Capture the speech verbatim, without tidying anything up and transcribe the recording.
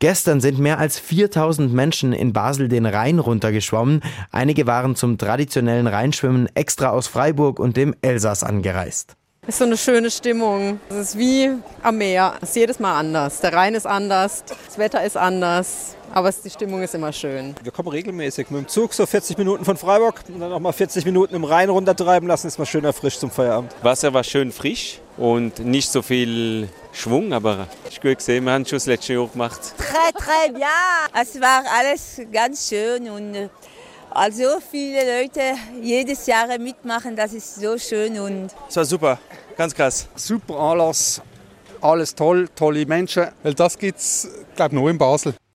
Gestern sind mehr als viertausend Menschen in Basel den Rhein runtergeschwommen. Einige waren zum traditionellen Rheinschwimmen extra aus Freiburg und dem Elsass angereist. Es ist so eine schöne Stimmung. Es ist wie am Meer. Es ist jedes Mal anders. Der Rhein ist anders, das Wetter ist anders, aber die Stimmung ist immer schön. Wir kommen regelmäßig mit dem Zug, so vierzig Minuten von Freiburg und dann noch mal vierzig Minuten im Rhein runtertreiben lassen, ist mal schön erfrischt zum Feierabend. Wasser war schön frisch und nicht so viel Schwung, aber ich habe gut gesehen, wir haben schon das letzte Jahr gemacht. Très, très bien. Es war alles ganz schön und also viele Leute jedes Jahr mitmachen, das ist so schön. Und es war super, ganz krass. Super Anlass, alles toll, tolle Menschen. Weil das gibt es, glaube ich, nur in Basel.